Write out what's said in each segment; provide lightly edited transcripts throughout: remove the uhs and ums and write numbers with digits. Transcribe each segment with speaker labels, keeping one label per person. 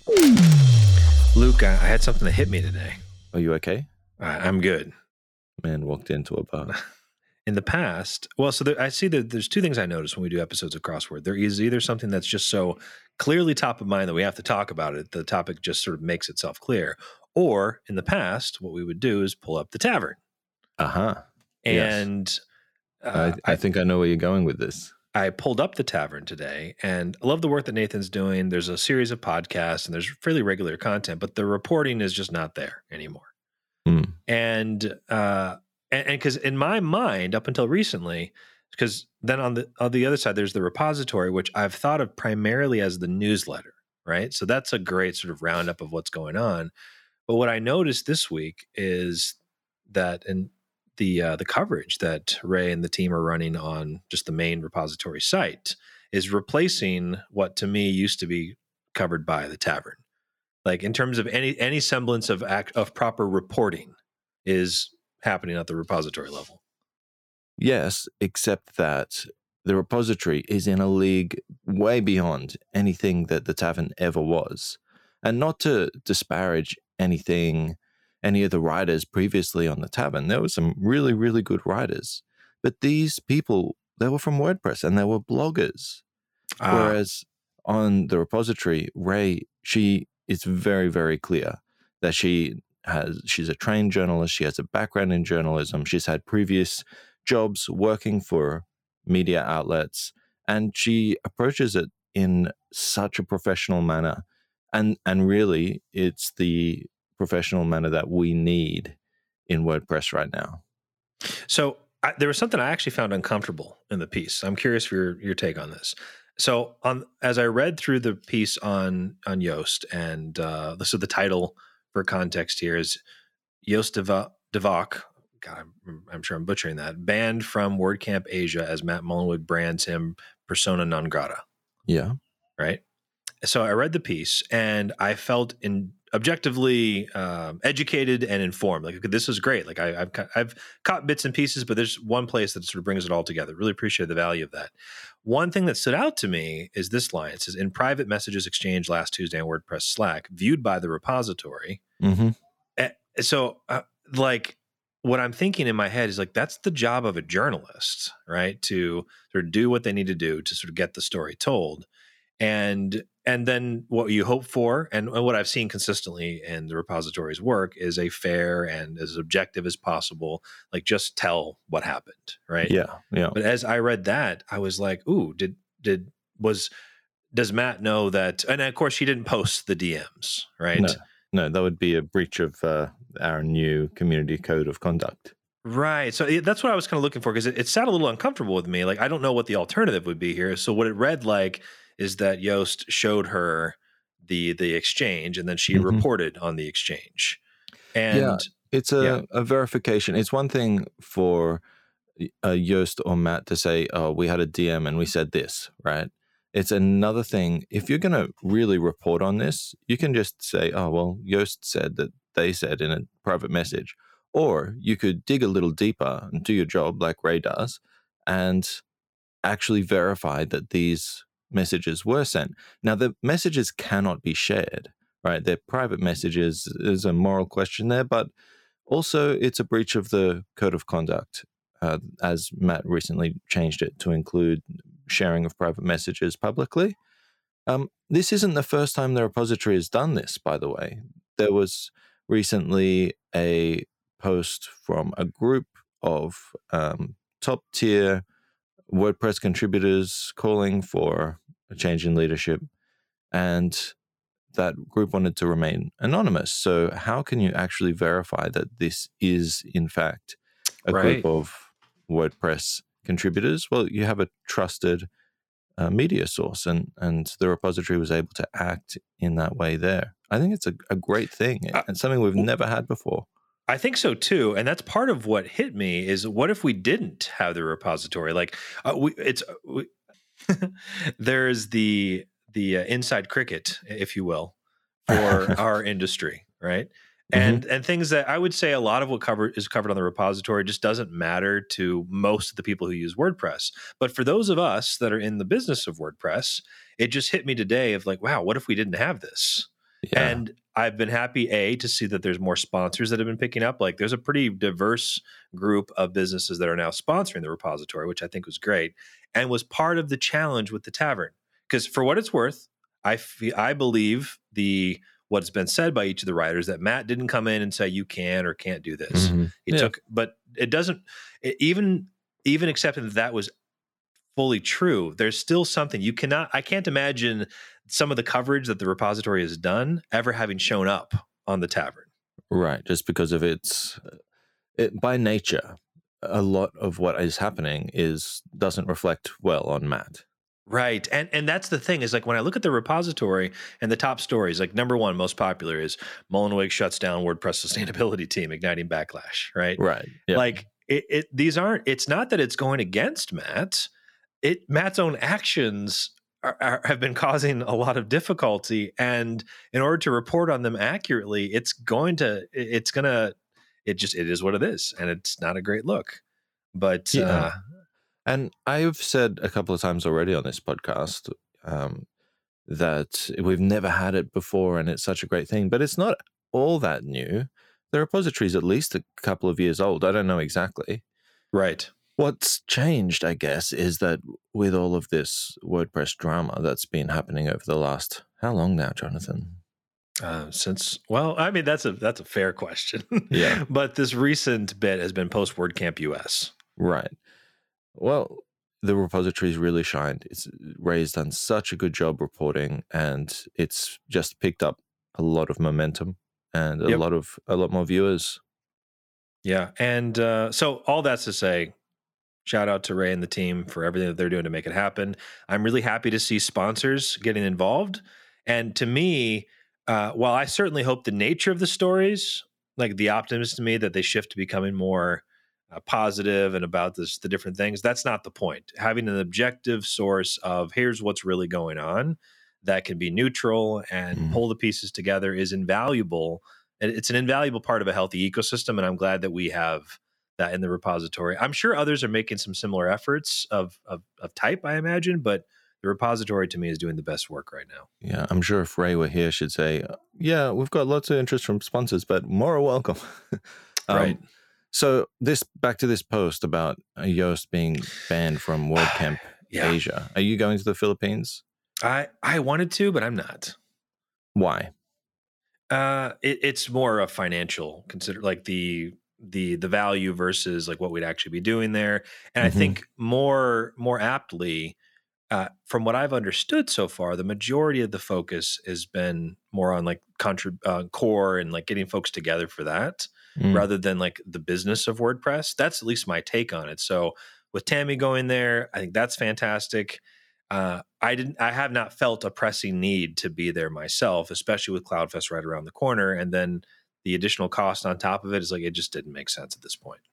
Speaker 1: Luke, I had something that hit me today.
Speaker 2: Are you okay?
Speaker 1: I'm good.
Speaker 2: Man walked into a bar.
Speaker 1: In the past, I see that there's two things I notice when we do episodes of Crossword. There is either something that's just so clearly top of mind that we have to talk about it, the topic just sort of makes itself clear. Or in the past, what we would do is pull up the tavern.
Speaker 2: Yes.
Speaker 1: And
Speaker 2: I think I know where you're going with this.
Speaker 1: I pulled up the tavern today, and I love the work that Nathan's doing. There's a series of podcasts, and there's fairly regular content, but the reporting is just not there anymore. And because in my mind, up until recently, because then on the other side, there's the repository, which I've thought of primarily as the newsletter, right? So that's a great sort of roundup of what's going on. But what I noticed this week is that in the coverage that Ray and the team are running on just the main repository site is replacing what to me used to be covered by the tavern. Like in terms of any semblance of proper reporting is happening at the repository level.
Speaker 2: Yes, except that the repository is in a league way beyond anything that the tavern ever was. And not to disparage any of the writers previously on the tavern. There were some really, really good writers. But these people, they were from WordPress and they were bloggers. Whereas on the repository, Ray, she is very, very clear that she's a trained journalist. She has a background in journalism. She's had previous jobs working for media outlets, and she approaches it in such a professional manner. And really, it's the professional manner that we need in WordPress right now.
Speaker 1: So there was something I actually found uncomfortable in the piece. I'm curious for your take on this. So as I read through the piece on Yoast, and so the title for context here is Yoast de Valk. God, I'm sure I'm butchering that. Banned from WordCamp Asia as Matt Mullenweg brands him persona non grata.
Speaker 2: Yeah.
Speaker 1: Right. So I read the piece and I felt objectively educated and informed. Like, this is great. Like I've caught bits and pieces, but there's one place that sort of brings it all together. Really appreciate the value of that. One thing that stood out to me is this line. It says, in private messages exchanged last Tuesday on WordPress Slack, viewed by the repository.
Speaker 2: Mm-hmm.
Speaker 1: So what I'm thinking in my head is like, that's the job of a journalist, right? To sort of do what they need to do to sort of get the story told. And then what you hope for, and what I've seen consistently in the repository's work, is a fair and as objective as possible, like just tell what happened, right?
Speaker 2: Yeah.
Speaker 1: But as I read that, I was like, ooh, does Matt know that? And of course, he didn't post the DMs, right?
Speaker 2: No, that would be a breach of our new community code of conduct.
Speaker 1: Right. So that's what I was kind of looking for, because it sounded a little uncomfortable with me. Like, I don't know what the alternative would be here. So what it read like is that Yoast showed her the exchange, and then she reported on the exchange. And
Speaker 2: it's a verification. It's one thing for Yoast or Matt to say, oh, we had a DM and we said this, right? It's another thing. If you're going to really report on this, you can just say, oh, well, Yoast said that they said in a private message. Or you could dig a little deeper and do your job like Ray does and actually verify that these messages were sent. Now, the messages cannot be shared, right? They're private messages. There's a moral question there, but also it's a breach of the code of conduct, as Matt recently changed it to include sharing of private messages publicly. This isn't the first time the repository has done this, by the way. There was recently a post from a group of top-tier WordPress contributors calling for a change in leadership, and that group wanted to remain anonymous. So how can you actually verify that this is, in fact, a group of WordPress contributors? Well, you have a trusted media source, and the repository was able to act in that way there. I think it's a great thing, and something we've never had before.
Speaker 1: I think so too, and that's part of what hit me is, what if we didn't have the repository? Like, there's the inside cricket, if you will, for our industry, right? And things that I would say a lot of what is covered on the repository just doesn't matter to most of the people who use WordPress. But for those of us that are in the business of WordPress, it just hit me today of like, wow, what if we didn't have this?
Speaker 2: Yeah.
Speaker 1: And I've been happy, to see that there's more sponsors that have been picking up. Like there's a pretty diverse group of businesses that are now sponsoring the repository, which I think was great and was part of the challenge with the tavern. Because for what it's worth, I believe what's been said by each of the writers that Matt didn't come in and say you can or can't do this. But it doesn't. Even accepting that was fully true, there's still something I can't imagine some of the coverage that the repository has done ever having shown up on the tavern.
Speaker 2: Right, just because of by nature, a lot of what is happening doesn't reflect well on Matt.
Speaker 1: Right. And that's the thing is like when I look at the repository and the top stories, like number one, most popular is Mullenweg shuts down WordPress sustainability team, igniting backlash. Right.
Speaker 2: Right. Yeah.
Speaker 1: Like it's not that it's going against Matt. Matt's own actions have been causing a lot of difficulty. And in order to report on them accurately, it is what it is. And it's not a great look. But
Speaker 2: yeah. And I've said a couple of times already on this podcast that we've never had it before and it's such a great thing, but it's not all that new. The repository is at least a couple of years old. I don't know exactly.
Speaker 1: Right.
Speaker 2: What's changed, I guess, is that with all of this WordPress drama that's been happening over the last, how long now, Jonathan?
Speaker 1: That's a fair question.
Speaker 2: Yeah.
Speaker 1: But this recent bit has been post WordCamp US.
Speaker 2: Right. Well, the repository's really shined. Ray's done such a good job reporting, and it's just picked up a lot of momentum and a lot more viewers.
Speaker 1: Yeah, and so all that's to say, shout out to Ray and the team for everything that they're doing to make it happen. I'm really happy to see sponsors getting involved, and to me, while I certainly hope the nature of the stories, like the optimist to me, that they shift to becoming more positive and about the different things, that's not the point. Having an objective source of here's what's really going on that can be neutral and pull the pieces together is invaluable. And it's an invaluable part of a healthy ecosystem. And I'm glad that we have that in the repository. I'm sure others are making some similar efforts of type, I imagine, but the repository to me is doing the best work right now.
Speaker 2: Yeah, I'm sure if Ray were here, she'd say, yeah, we've got lots of interest from sponsors, but more are welcome.
Speaker 1: Right.
Speaker 2: So back to this post about Yoast being banned from WordCamp Asia. Are you going to the Philippines?
Speaker 1: I wanted to, but I'm not.
Speaker 2: Why?
Speaker 1: It's more a financial like the value versus like what we'd actually be doing there. And I think more aptly, from what I've understood so far, the majority of the focus has been more on like core and like getting folks together for that rather than like the business of WordPress. That's at least my take on it. So with Tammy going there, I think that's fantastic. I have not felt a pressing need to be there myself, especially with CloudFest right around the corner. And then the additional cost on top of it is like, it just didn't make sense at this point.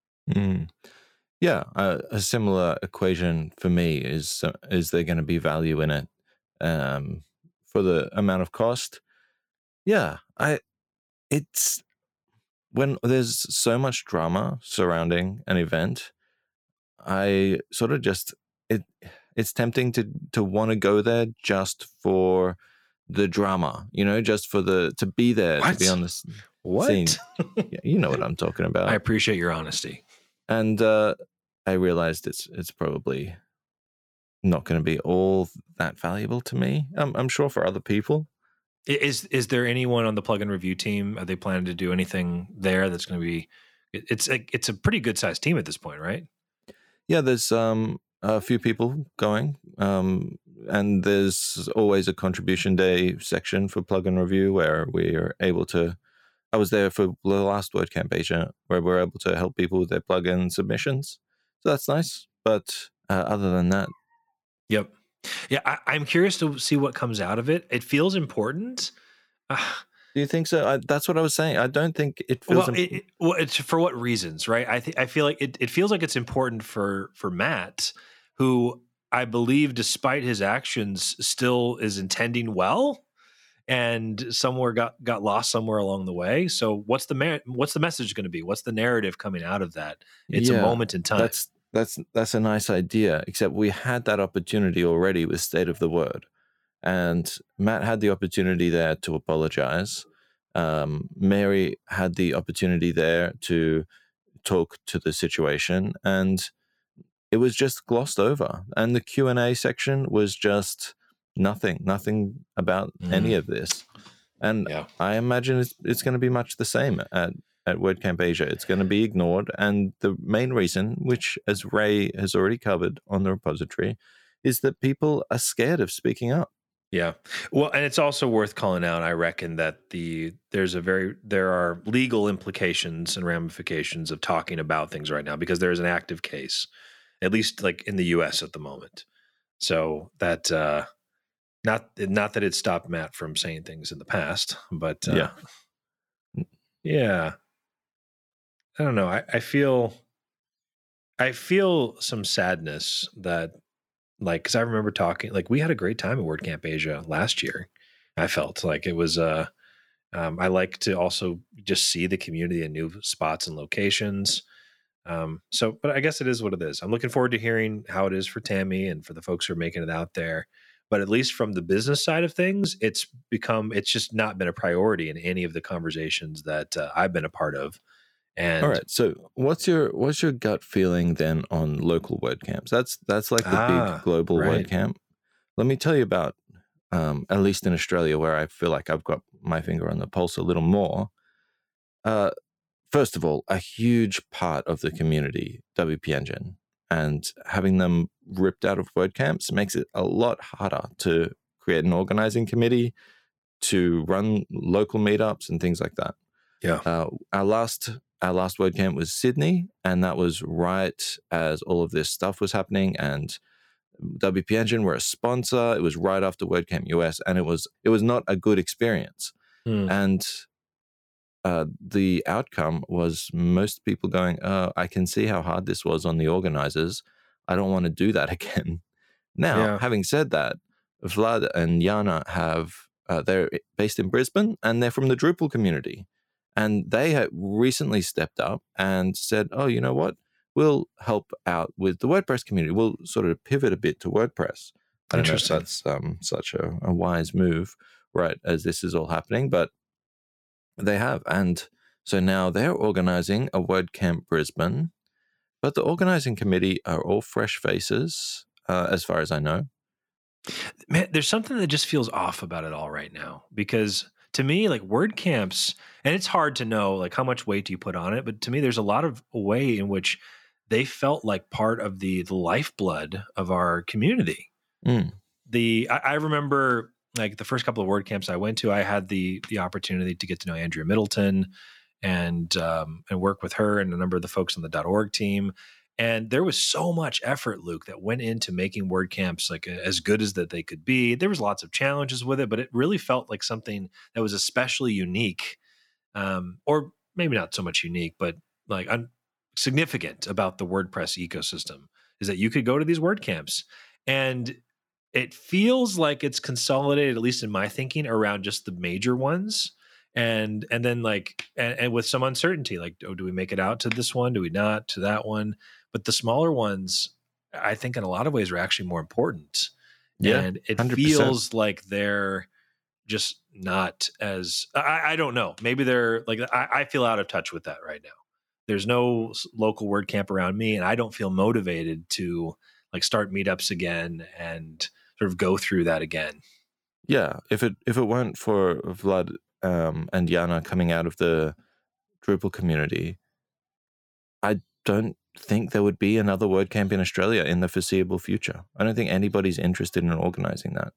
Speaker 2: Yeah, a similar equation for me is there going to be value in it for the amount of cost? Yeah, it's when there's so much drama surrounding an event, I sort of just it's tempting to want to go there just for the drama, just for to be there, to be on the scene. Yeah, you know what I'm talking about.
Speaker 1: I appreciate your honesty.
Speaker 2: And I realized it's probably not going to be all that valuable to me. I'm sure for other people.
Speaker 1: Is there anyone on the plugin review team? Are they planning to do anything there that's going to be? It's a pretty good sized team at this point, right?
Speaker 2: Yeah, there's a few people going, and there's always a contribution day section for plugin review where we are able to. I was there for the last WordCamp Asia where we're able to help people with their plugin submissions. So that's nice. But other than that.
Speaker 1: Yep. Yeah, I'm curious to see what comes out of it. It feels important.
Speaker 2: Do you think so? That's what I was saying. I don't think it feels important.
Speaker 1: It's for what reasons, right? I feel like it feels like it's important for Matt, who I believe, despite his actions, still is intending well. And somewhere got lost somewhere along the way. So what's the message going to be? What's the narrative coming out of that? It's a moment in time.
Speaker 2: That's a nice idea. Except we had that opportunity already with State of the Word, And Matt had the opportunity there to apologize. Mary had the opportunity there to talk to the situation, and it was just glossed over. And the Q&A section was just nothing about any of this. And I imagine it's going to be much the same at WordCamp Asia. It's going to be ignored. And the main reason, which as Ray has already covered on the repository, is that people are scared of speaking up.
Speaker 1: Yeah. Well, and it's also worth calling out, I reckon, that there are legal implications and ramifications of talking about things right now, because there is an active case, at least like in the US at the moment. So that not that it stopped Matt from saying things in the past, but yeah. I don't know. I feel some sadness that, like, because I remember talking, like, we had a great time at WordCamp Asia last year. I felt like it was I like to also just see the community in new spots and locations. But I guess it is what it is. I'm looking forward to hearing how it is for Tammy and for the folks who are making it out there. But at least from the business side of things, it's just not been a priority in any of the conversations that I've been a part of. And
Speaker 2: all right, so what's your gut feeling then on local WordCamps? That's like the big global WordCamp. Let me tell you about, at least in Australia, where I feel like I've got my finger on the pulse a little more. First of all, a huge part of the community, WP Engine, and having them ripped out of WordCamps makes it a lot harder to create an organizing committee, to run local meetups and things like that.
Speaker 1: Yeah.
Speaker 2: Our last WordCamp was Sydney, and that was right as all of this stuff was happening, and WP Engine were a sponsor. It was right after WordCamp US, and it was not a good experience. And the outcome was most people going, I can see how hard this was on the organizers. I don't want to do that again. Now, having said that, Vlad and Jana they're based in Brisbane, and they're from the Drupal community. And they have recently stepped up and said, oh, you know what? We'll help out with the WordPress community. We'll sort of pivot a bit to WordPress. I don't know if that's such a wise move, right, as this is all happening, but they have. And so now they're organizing a WordCamp Brisbane, but the organizing committee are all fresh faces, as far as I know.
Speaker 1: Man, there's something that just feels off about it all right now, because to me, like, WordCamps, and it's hard to know like how much weight do you put on it, but to me, there's a lot of way in which they felt like part of the lifeblood of our community. I remember, like, the first couple of WordCamps I went to, I had the opportunity to get to know Andrea Middleton and work with her and a number of the folks on the .org team. And there was so much effort, Luke, that went into making WordCamps like as good as that they could be. There was lots of challenges with it, but it really felt like something that was especially unique, or maybe not so much unique, but like significant about the WordPress ecosystem, is that you could go to these WordCamps, and it feels like it's consolidated, at least in my thinking, around just the major ones. And then like, and with some uncertainty, like, oh, do we make it out to this one? Do we not to that one? But the smaller ones, I think in a lot of ways are actually more important. Yeah, and it 100%. Feels like they're just not as, I don't know. Maybe they're like, I feel out of touch with that right now. There's no local WordCamp around me, and I don't feel motivated to like start meetups again and sort of go through that again.
Speaker 2: Yeah, if it weren't for Vlad and Jana coming out of the Drupal community, I don't think there would be another WordCamp in Australia in the foreseeable future. I don't think anybody's interested in organizing that.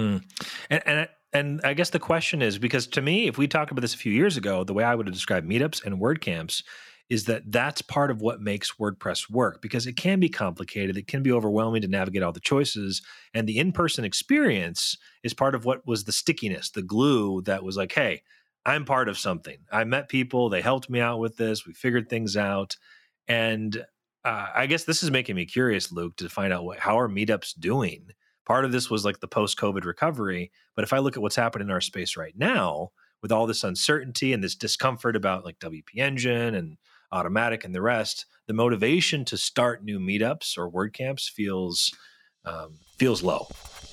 Speaker 1: And I guess the question is, because to me, if we talked about this a few years ago, the way I would have described meetups and WordCamps is that that's part of what makes WordPress work, because it can be complicated. It can be overwhelming to navigate all the choices. And the in-person experience is part of what was the stickiness, the glue that was like, hey, I'm part of something. I met people. They helped me out with this. We figured things out. And I guess this is making me curious, Luke, to find out how are meetups doing? Part of this was like the post-COVID recovery. But if I look at what's happening in our space right now, with all this uncertainty and this discomfort about like WP Engine and Automatic and the rest, the motivation to start new meetups or WordCamps feels low.